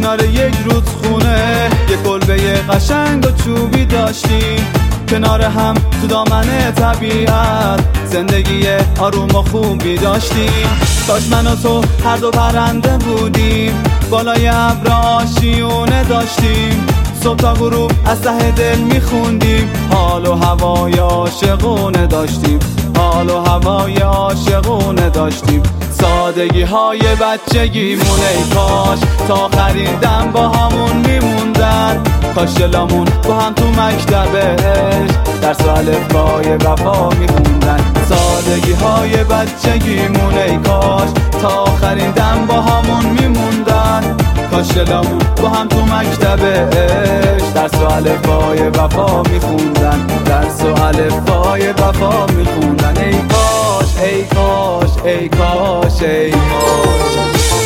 کنار یک رودخونه یه کلبه قشنگ و چوبی داشتیم، کنار هم تو دامن طبیعت زندگی آروم و خوبی داشتیم. کاش من و تو هر دو پرنده بودیم، بالای ابر آشیونه داشتیم، صبح تا غروب از ته دل میخوندیم، حال و هوای عاشقونه داشتیم، حال و هوای عاشقونه داشتیم. سادگی های بچگیمون ای کاش تا آخرین دم با همون میموندن، کاش دلامون با هم تو مکتبش درس و الفبای وفا میخوندن. سادگی های بچگیمون ای کاش تا آخرین دم با همون میموندن، کاش دلامون با هم تو مکتبش درس و الفبای وفا میخوندن، درس و الفبای وفا میخوندن. ای کاش ای کاش ای کاش ای کاش.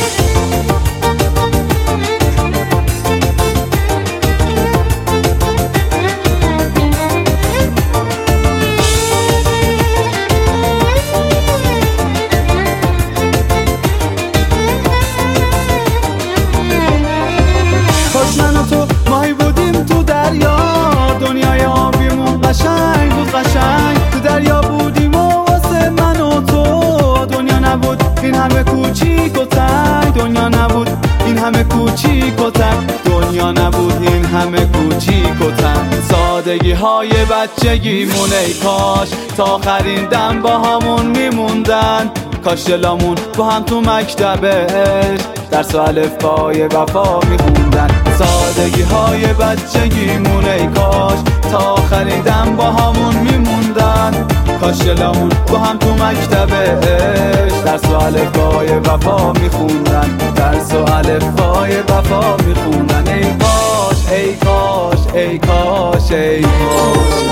کاش من و تو ماهی بودیم تو دریا، دنیای آبیمون قشنگ بود قشنگ، تو دریا بودیم و واسه من و تو دنیا نبود این همه کوچیک و تنگ، دنیا نبود این همه کوچیک و تنگ، دنیا نبود این همه کوچیک و تنگ. سادگی های بچگیمون ای کاش تا آخرین دم با همون میموندن، کاش دلامون با هم تو مکتبش درس و الفبای وفا میخوندن. سادگی های بچگیمون ای کاش تا آخرین دم با همون میموندن، کاش دلامون با هم تو مکتبش درس و الفبای وفا میخوندن، درس و الفبای وفا میخوندن. ای کاش ای کاش ای کاش ای کاش.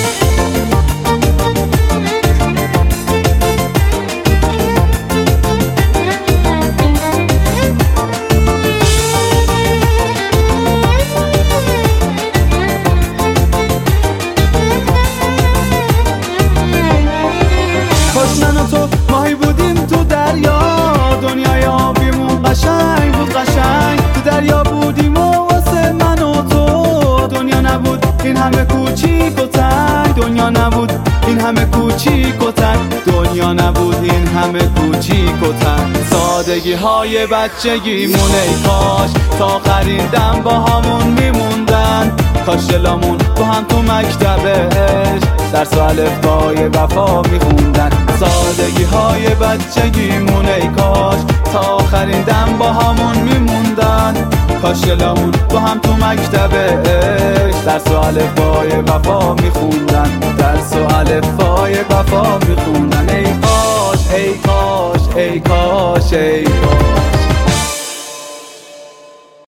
کاش من و تو ماهی بودیم تو دریا، دنیای آبیمون قشنگ بود قشنگ، تو دریا بودیم و واسه من و تو دنیا نبود این همه کوچیک و تنگ، دنیا نبود این همه کوچیک و تنگ، دنیا نبود این همه کوچیک و تنگ. سادگی های بچگیمون ای کاش تا آخرین دم با همون میموندن، کاش دلامون با هم تو مکتبش درس و الفبای وفا میخوندن. سادگی های بچگیمون ای کاش تا آخرین دم با همون میموندن، کاش دلامون با هم تو مکتبش درس و الفبای وفا میخوندن، درس و الفبای وفا میخوندن. ای کاش ای کاش ای کاش ای کاش.